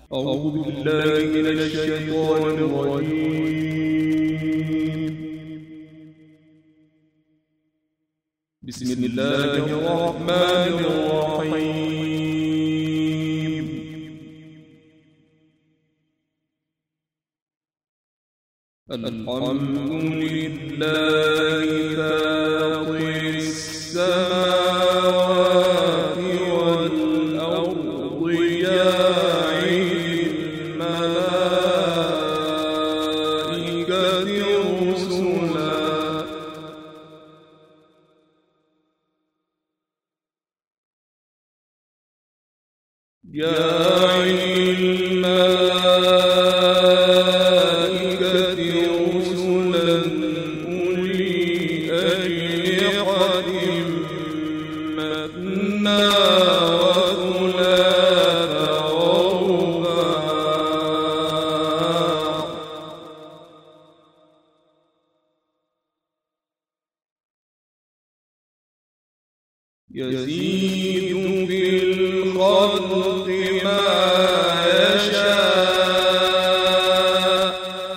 أعوذ بالله من الشيطان الرجيم. بسم الله الرحمن الرحيم. الحمد لله فاطر السماوات والأرض جاعل الملائكة رسلا أولي أجنحة مثنى وثلاث ورباع يزيد في الخلق ما يشاء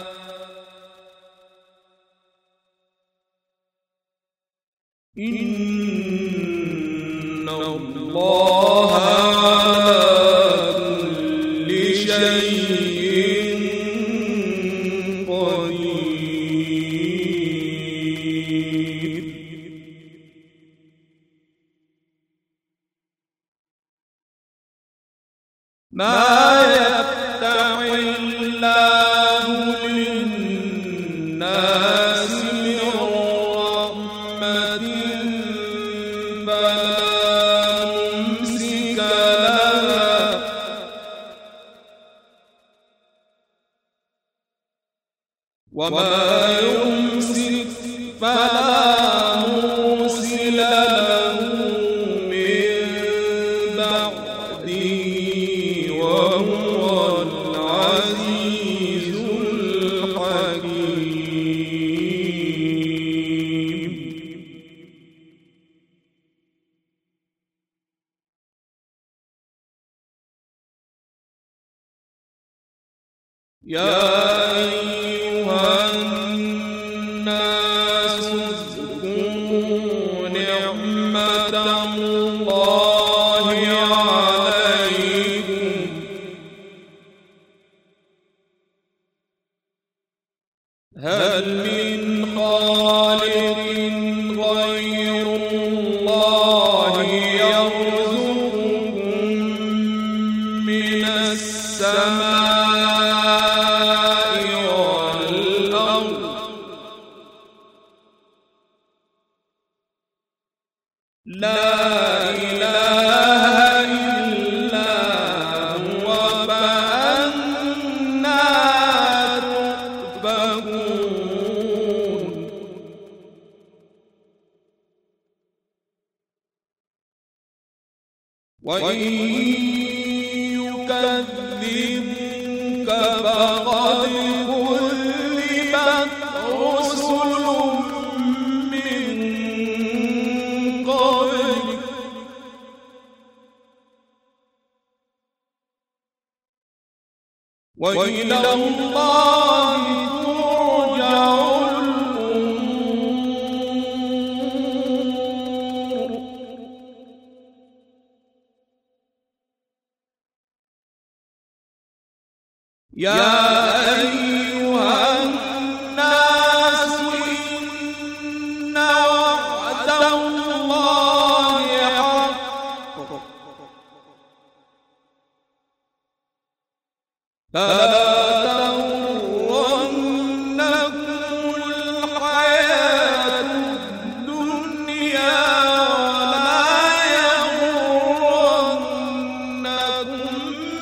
إن الله على كل شيء قدير. ما يفتح الله للناس من رحمة فلا ممسك لها وما يمسك فلا مرسل له من بعده وهو العزيز الحكيم. يا أيها الناس اذكروا نعمة الله عليكم هل من خالق غير الله يرزقكم من السماء والأرض لا إله إلا هو فأنى تؤفكون. وإن يكذبوك فقد كذبت رسل من قبلك وإلى الله ترجع الأمور. يا أيها الناس إن وعد الله حق فلا تغرنكم الحياة الدنيا ولا يغرنكم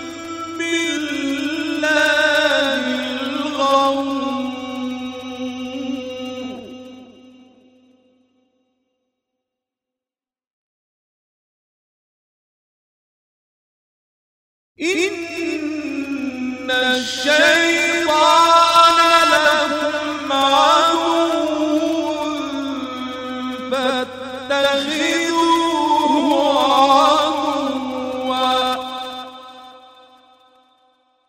بالله الغرور. إن الشيطان لكم عدو فاتخذوه عدوا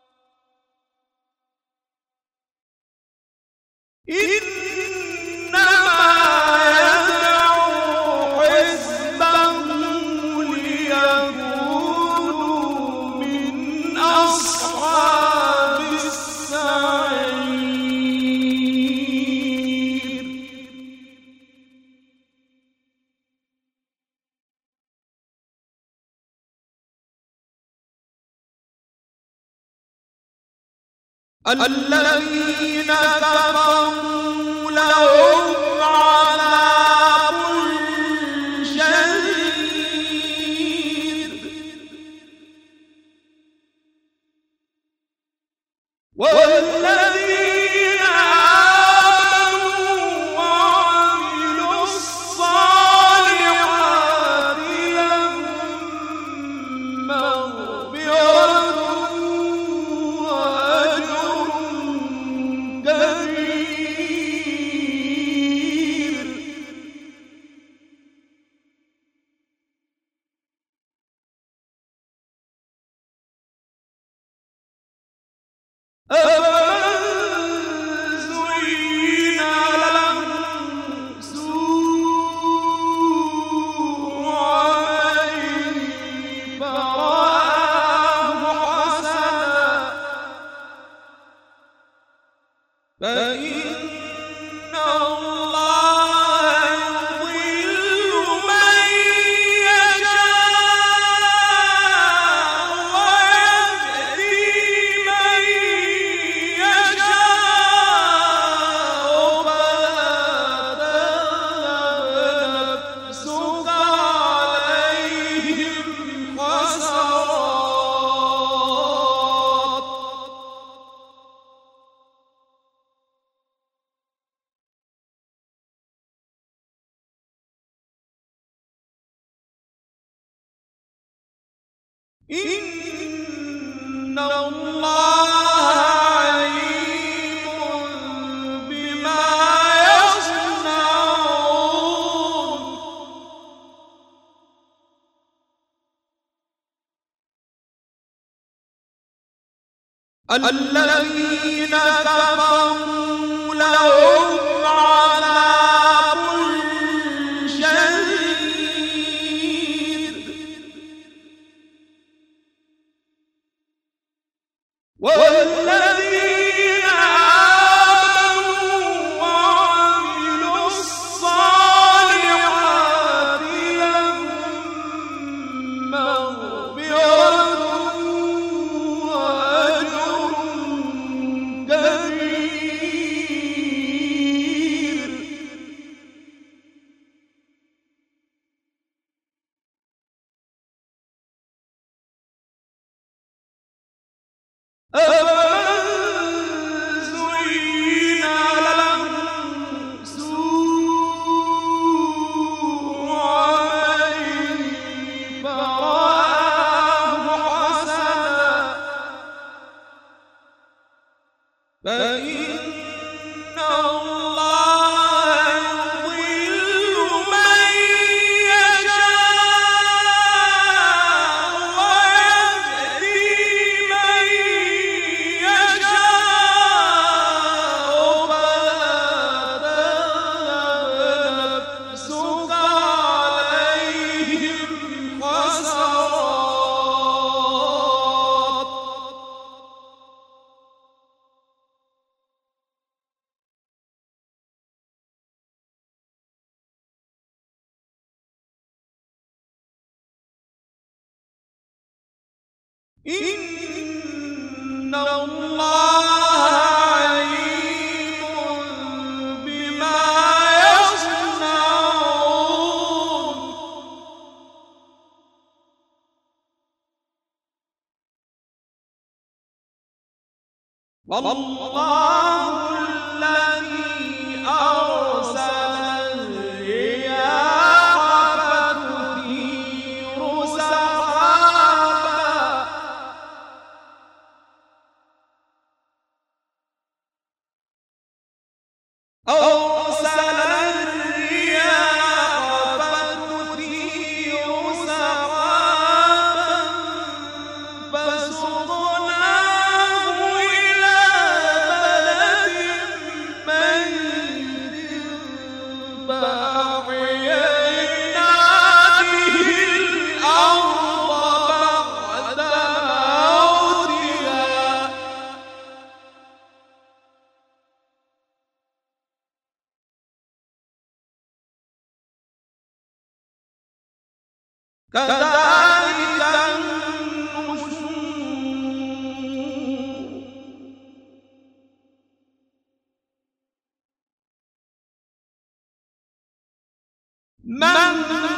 الذين كفروا لهم عذاب شديد والذين آمنوا وعملوا الصالحات لهم مغفرة وأجر كبير. أفمن زين له سوء عمله فرآه حسنا فإن الله يضل من يشاء ويهدي من يشاء فلا تذهب نفسك عليهم حسرات إن الله عليم بما يصنعون. الذين كفروا لهم عذاب شديد والذين آمنوا وعملوا الصالحات لهم مغفرة وأجر كبير. أفمن زين له سوء عمله فرآه حسنا فإن الله يضل من يشاء ويهدي من يشاء فلا تذهب نفسك عليهم حسرات إن الله عليم بما يصنعون. والله الذي أرسل الرياح فتثير سحابا أرسل الرياح فتثير سحابا فسقناه إلى بلد ميت فأحيينا به الأرض بعد موتها كذلك النشور. من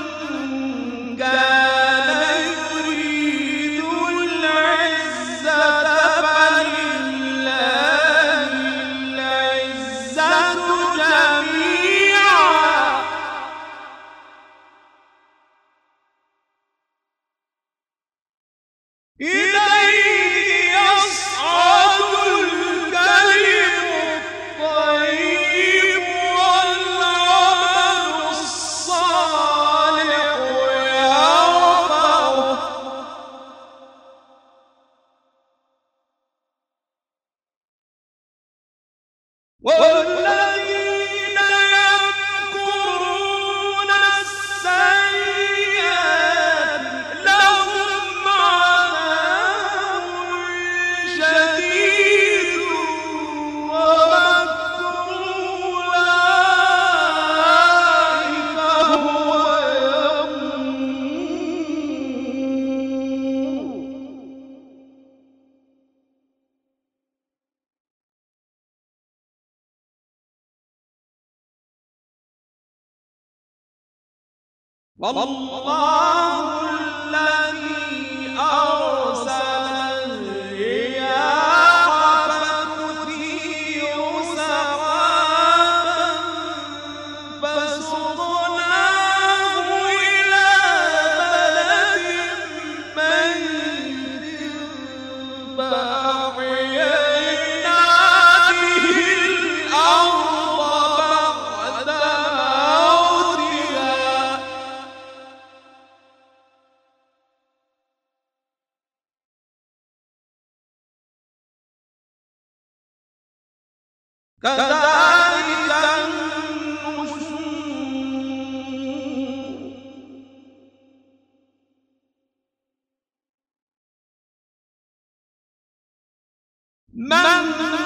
كان يريد العزة فلله العزة جميعا إليه يصعد الكلم الطيب والعمل الصالح يرفعه والذين يمكرون السيئات لهم عذاب شديد ومكر أولئك هو يبور والله الذي أرسل الرياح فتثير سحابا فسقناه إلى بلد ميت فأحيينا به الأرض بعد موتها كذلك النشور من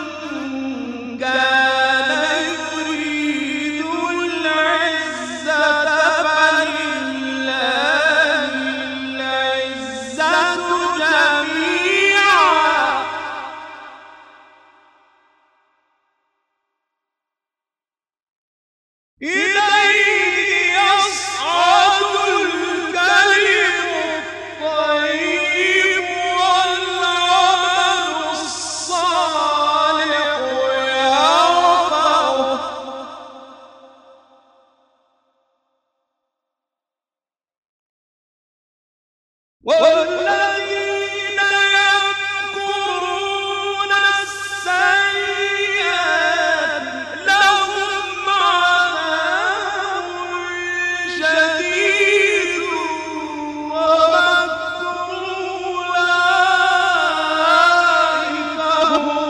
كان يريد العزة فلله العزة جميعا إليه يصعد الكلم الطيب والعمل الصالح يرفعه والذين يمكرون السيئات لهم عذاب شديد ومكر أولئك هو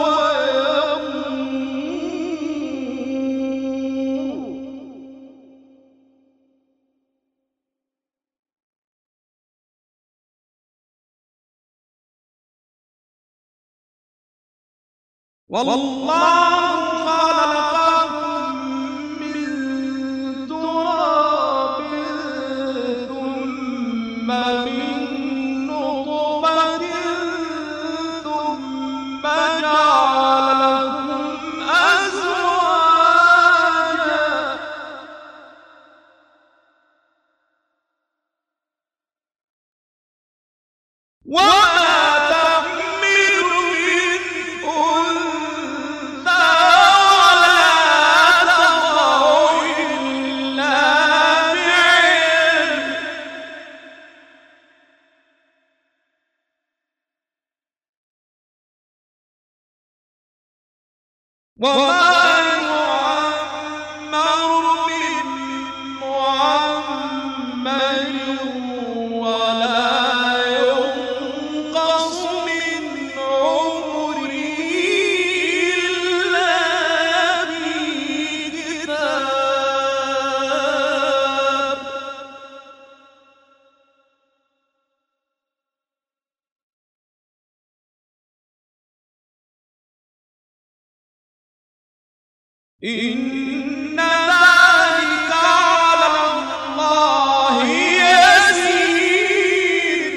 يبور والله خلقكم من تراب ثم من نطفة ثم جعلكم أزواجا وما تحمل من أنثى ولا تضع إلا بعلم وما يعمر من معمر ولا ينقص من عمره إلا في كتاب إن ذلك على الله يسير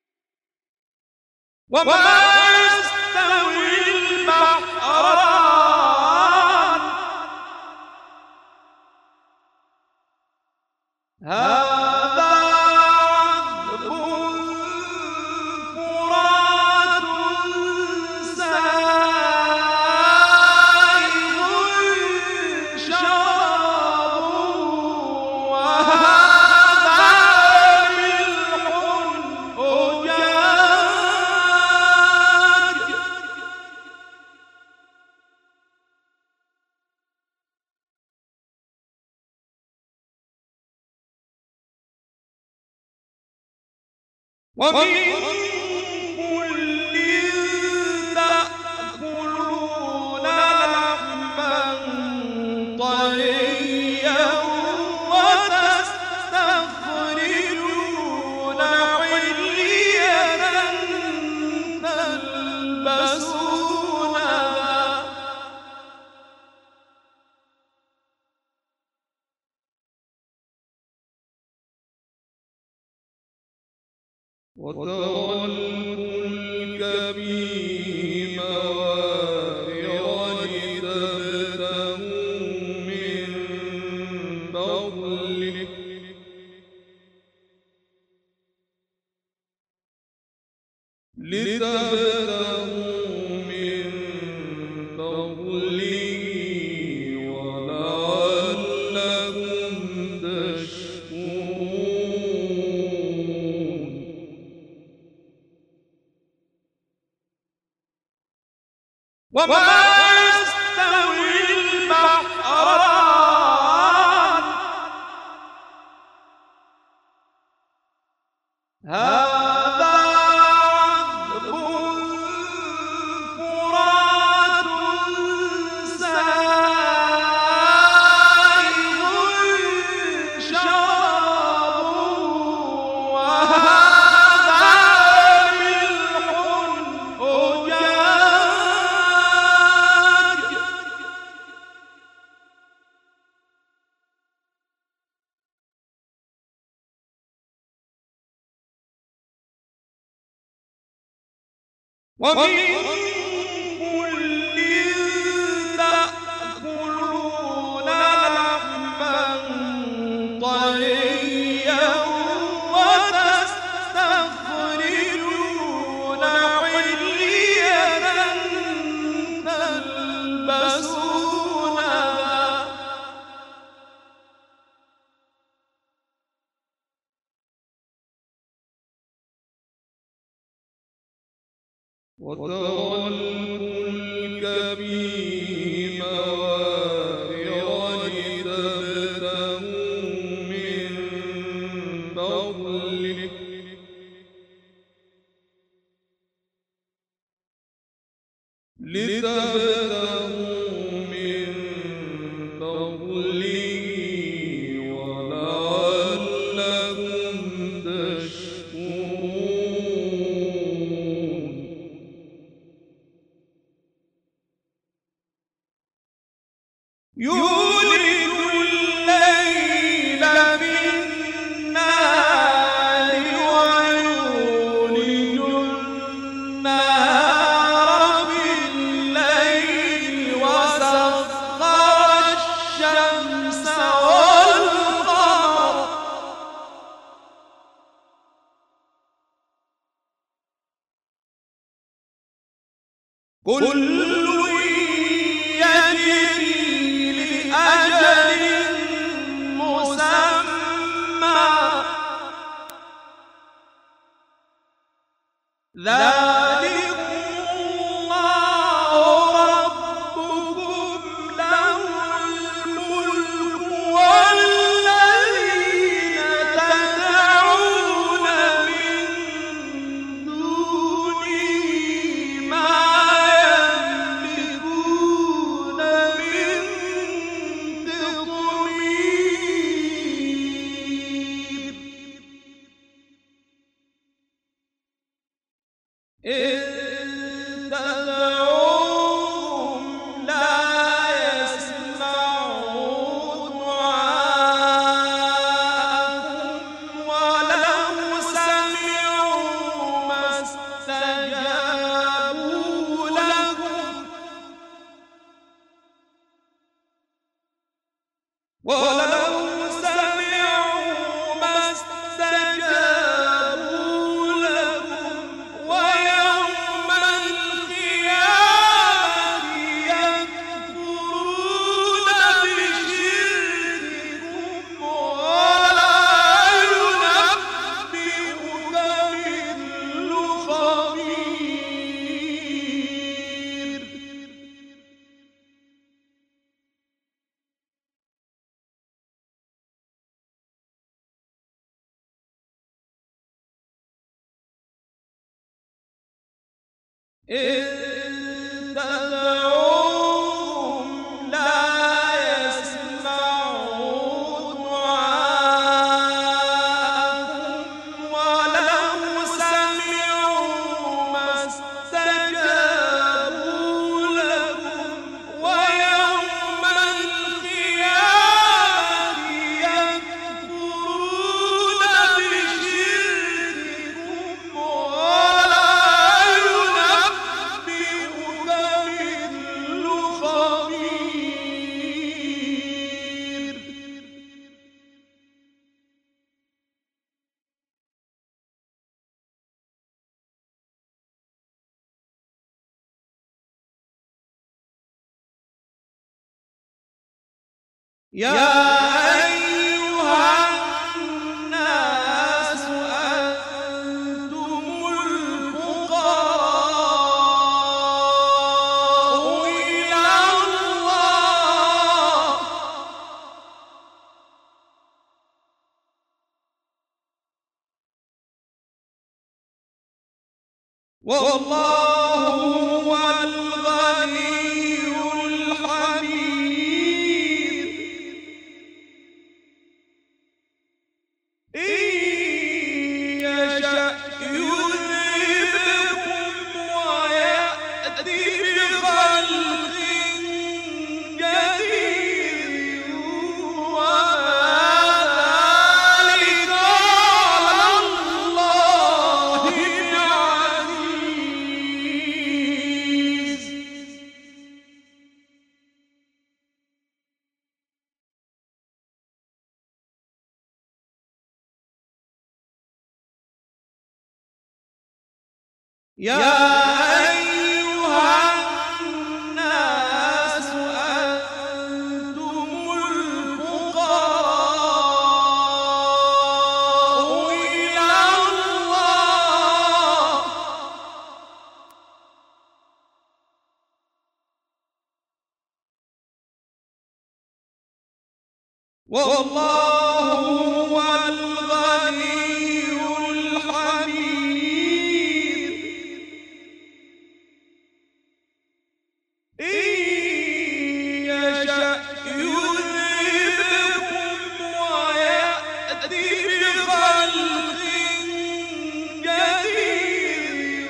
وما يستوي البحران ومن كل تأكلون لحما طريا وتستخرجون حلية تلبسونها وترى الفلك فيه مواخر لتبتغوا من فضله ولعلكم تشكرون وما يستوي البحران هذا عذب فرات سائغ شرابه وهذا ملح أجاج ومن كل تأكلون لحما طريا وتستخرجون حلية تلبسونها وترى الفلك فيه مواخر لتبتغوا من فضله ولعلكم تشكرون يولج الليل في النهار ويولج النهار في الليل وسخر الشمس والقمر كل يجري لأجل مسمى ذلكم الله ربكم له الملك والذين تدعون من دونه ما يملكون من قطمير إن تدعوهم لا يسمعوا دعاءكم ولو سمعوا ما استجابوا لكم ويوم إن تدعوهم لا يسمعوا دعاءكم ولو سمعوا ما استجابوا لكم ويوم القيامة يكفرون بشرككم ولا ينبئك مثل خبير. يا أيها الناس أنتم الفقراء إلى الله والله هو الغني الحميد. إن يشأ يذهبكم ويأتي بخلق جديد وما ذلك على الله بعزيز. يا أيها الناس أنتم الفقراء إلى الله والله هو الغني الحميد. إن يشأ يذهبكم ويأتي بخلق جديد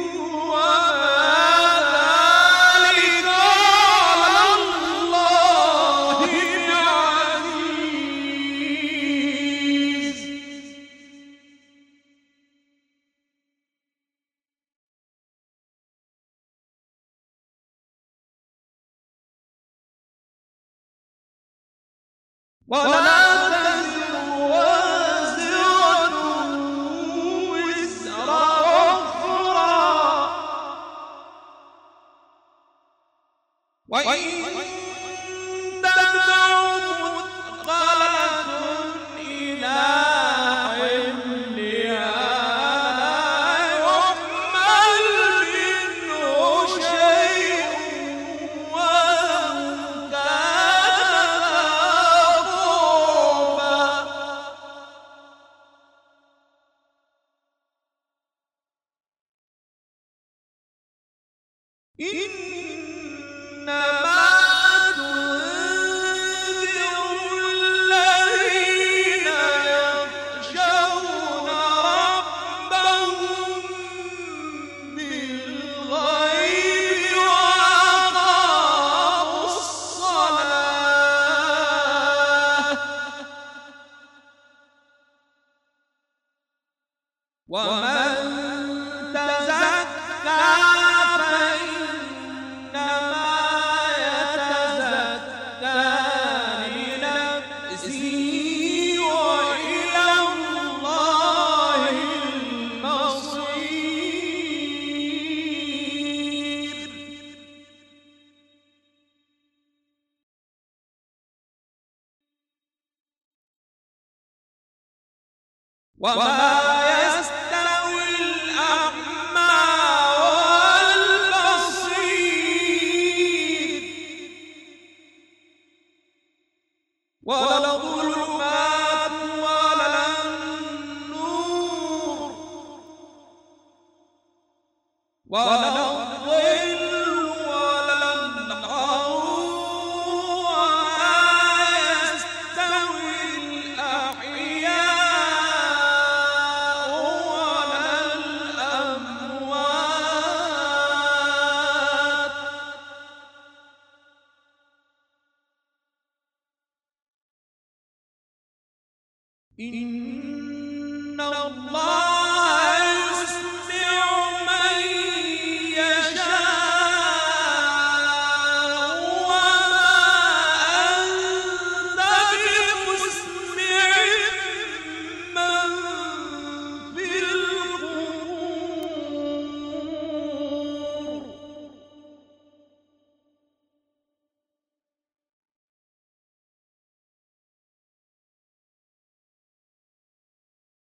وما ذلك على الله بعزيز. ولا تزر وازرة وزر أخرى وإن تدع مثقلة إلى حملها لا يحمل منه شيء ولو كان إنما تنذر الذين يخشون ربهم بالغيب وأقاموا الصلاة ومن تزكى فإنما يتزكى لنفسه وإلى الله المصير. وما يستوي الأعمى والبصير ولا الظلمات ولا النور ولا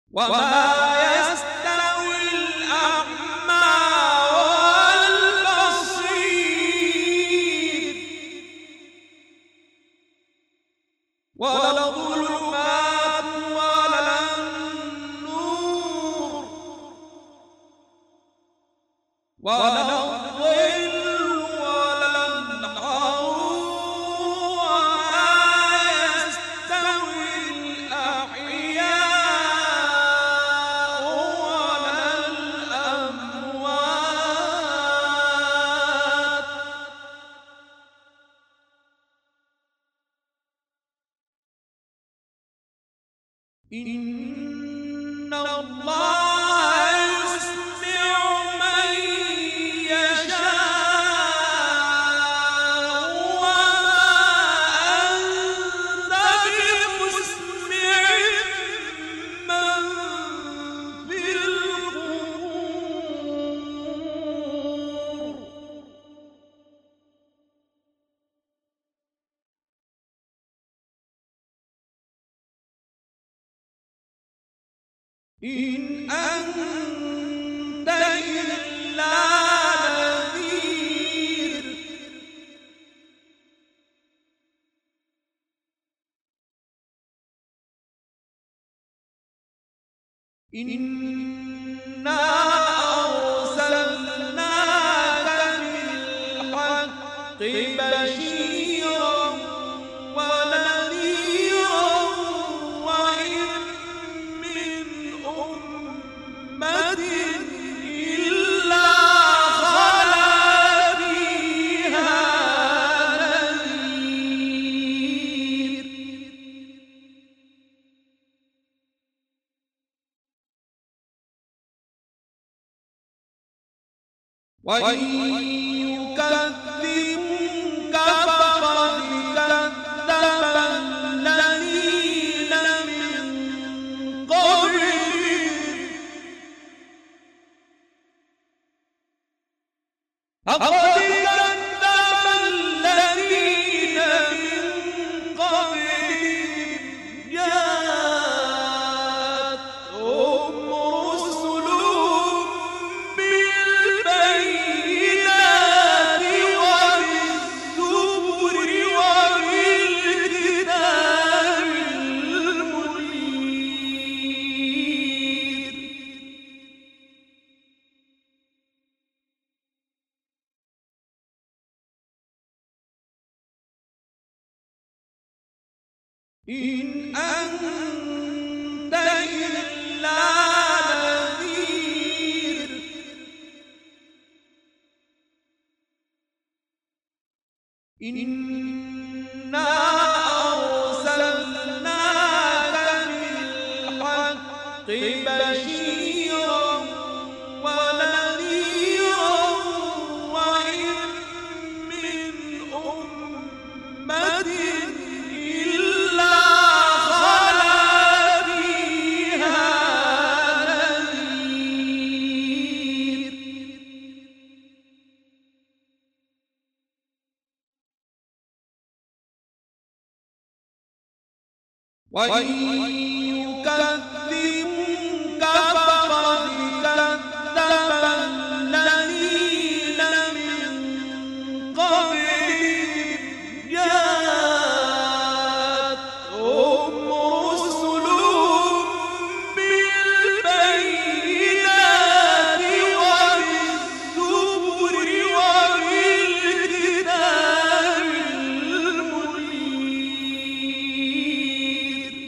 وما يستوي الأعمى والبصير ولا الظلمات ولا النور ولا الظل ولا الحرور وما يستوي الأحياء ولا الأموات إن الله يسمع من يشاء وما أنت بمسمع من في القبور إن أنت إلا نذير إنا أرسلناك بالحق بشيرا ونذيرا وإن من أمة إلا خلا فيها نذير وإن يكذبوك فقد كذب الذين من قبلهم فقد كذب الذين من قبلهم جاءتهم رسلهم بالبينات وبالزبر وبالكتاب المنير إن أنت إلا نذير إنا أرسلناك بالحق بشيرا ونذيرا وإن من أمة إلا خلا فيها نذير وإن يكذبوك فقد كذب الذين من قبلهم جاءتهم رسلهم بالبينات وبالزبر وبالكتاب المنير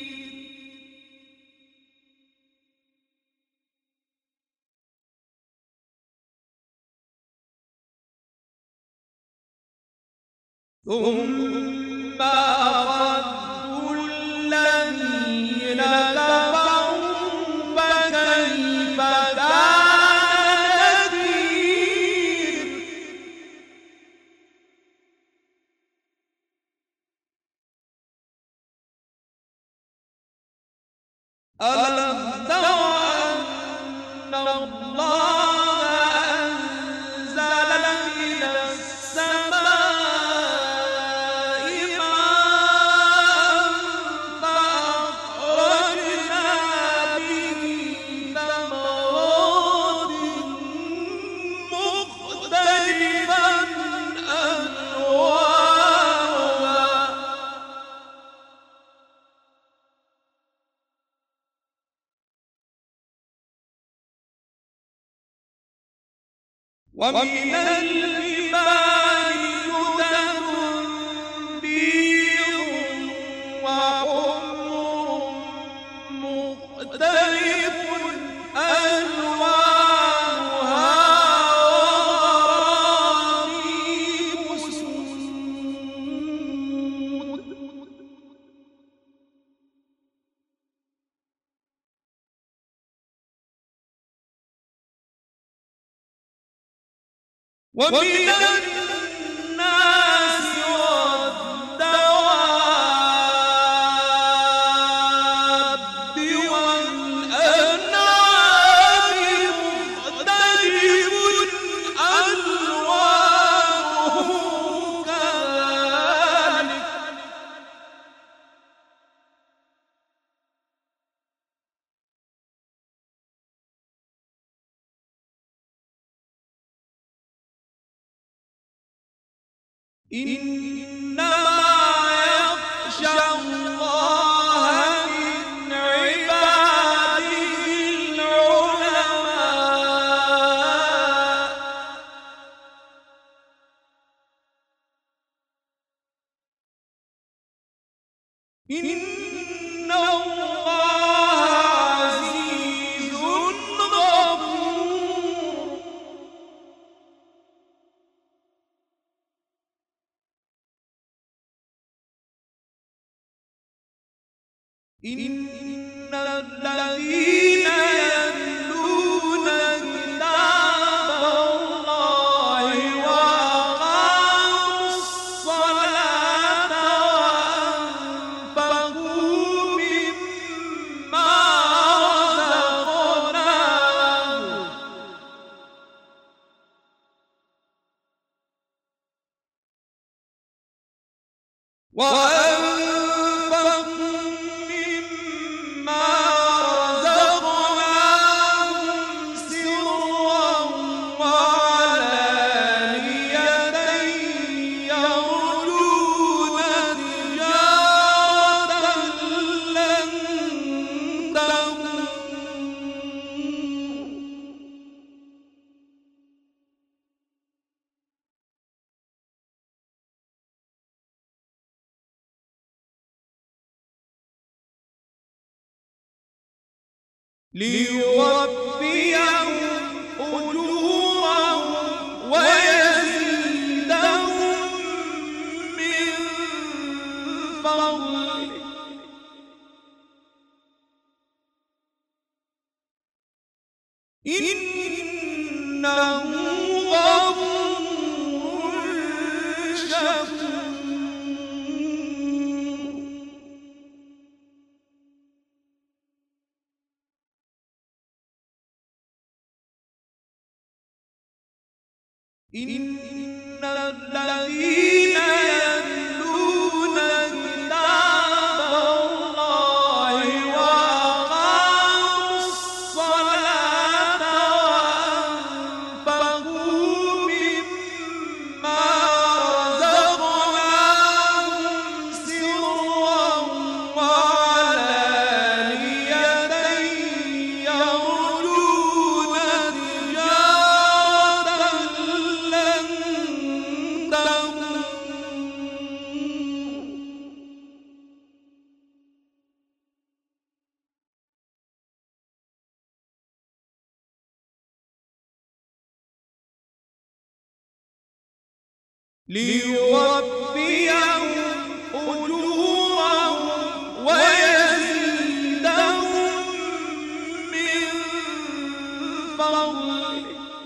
ثم أخذت الذين كفروا فكيف كان نذير ألم تر أن الله أنزل من السماء ماء ومن الجبال جدد بيض وحمر مختلف ألوانها وغرابيب سود ومن الناس والدواب والأنعام مختلف ألوانه كذلك إنما يخشى الله من عباده العلماء إن الله عزيز غفور إن الذين يتلون كتاب الله وأقاموا الصلاة وأنفقوا مما رزقناهم سرا وعلانية يرجون تجارة لن تبور ليوفيهم أجورهم ويزيدهم من فضله إنه غفور شكور إن الذين يتلون كتاب الله وأقاموا الصلاة وأنفقوا مما رزقناهم سرا وعلانية يرجون تجارة لن تبور ليوفيهم أجورهم ويزيدهم من فضله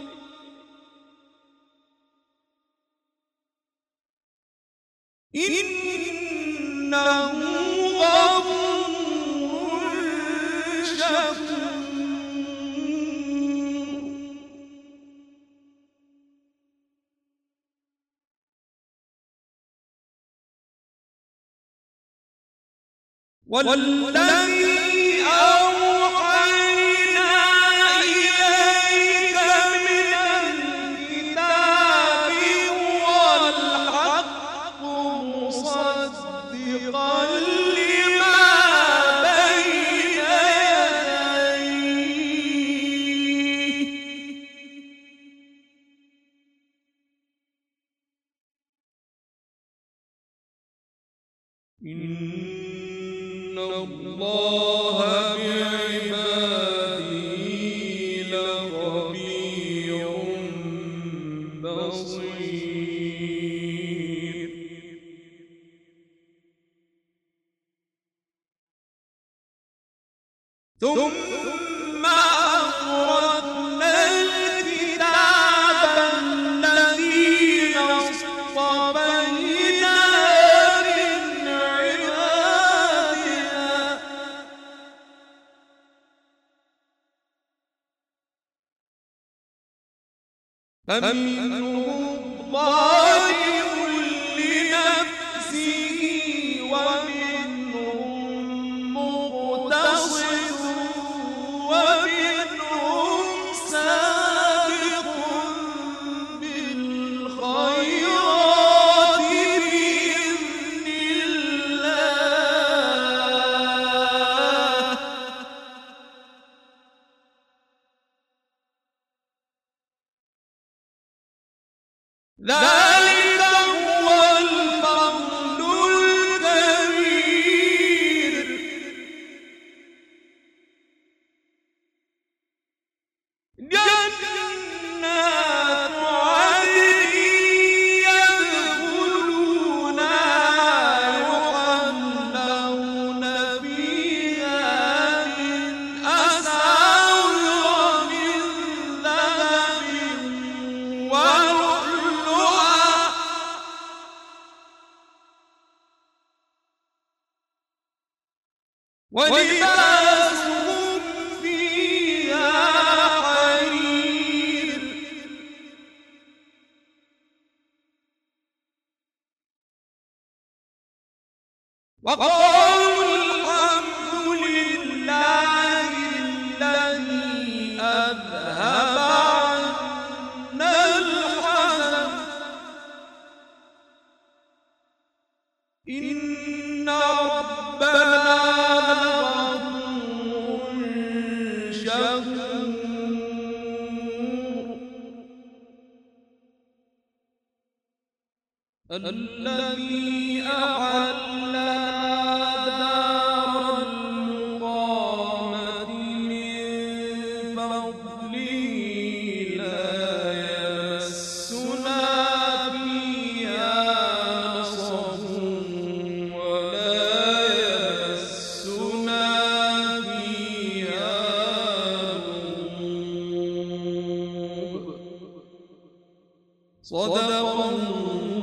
إنه غفور شكور والذي أوحينا إليك من الكتاب والحق مصدقا لما بين يديه إن الله بعباده لخبير بصير. ثم أورثنا الكتاب الذين اصطفينا من عبادنا فمنهم ظالم لنفسه ومنهم مقتصد ومنهم سابق بالخيرات بإذن الله. ذلك هو الفضل الكبير. جنات عدن يدخلونها يحلون فيها من أساور من ذهب ولؤلؤا ولباسهم فيها حرير. وقالوا الحمد لله الذي أذهب عنا الحزن إن ربنا لغفور شكور. الذي أحلنا دار المقامة من فضله لا يمسنا فيها نصب ولا يمسنا فيها لغوب. صدق الله.